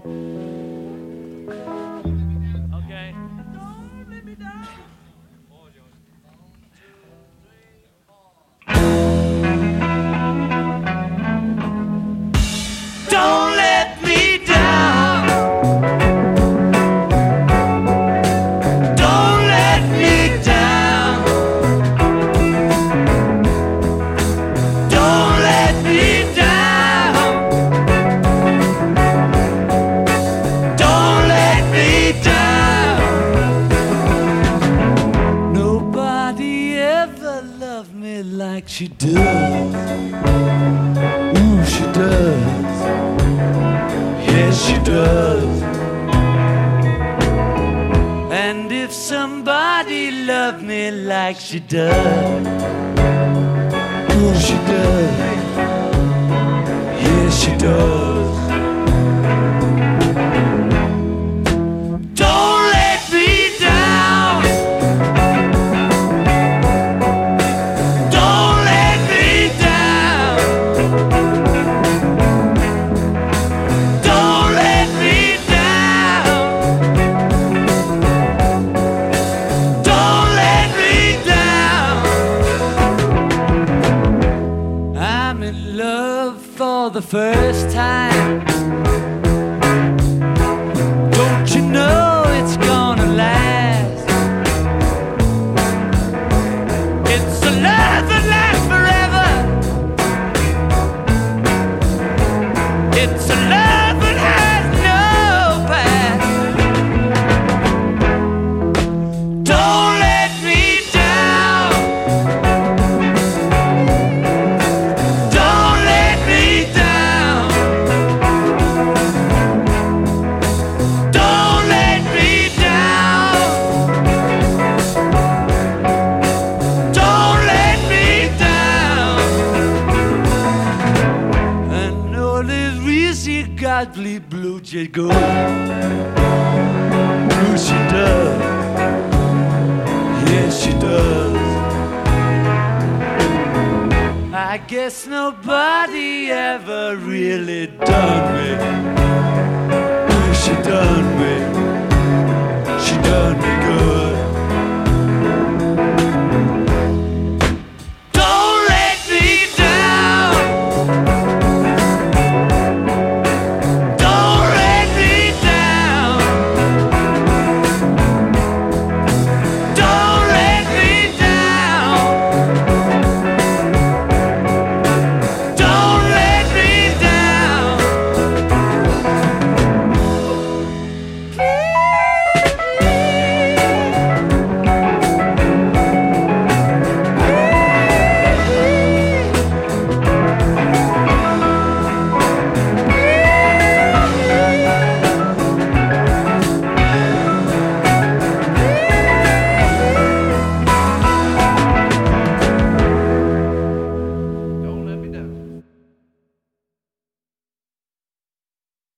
Okay. Don't let me down. Don't let me down. Don't let me down. Don't let me down. Nobody ever loved me like she does. Ooh, she does. Yes, she does. And if somebody loved me like she does, oh, she does. Yes, she does. Don't let me down. Don't let me down. Don't let me down. Don't let me down. I'm in love for the first time. Don't you know it's gonna last? It's a love that lasts forever. It's a love that has no past. Don't let me down. Don't let me down. Don't let me down. Don't let me down. And all this reason God bleed blue jay go. Blue she does. Yes she does. I guess nobody ever really done me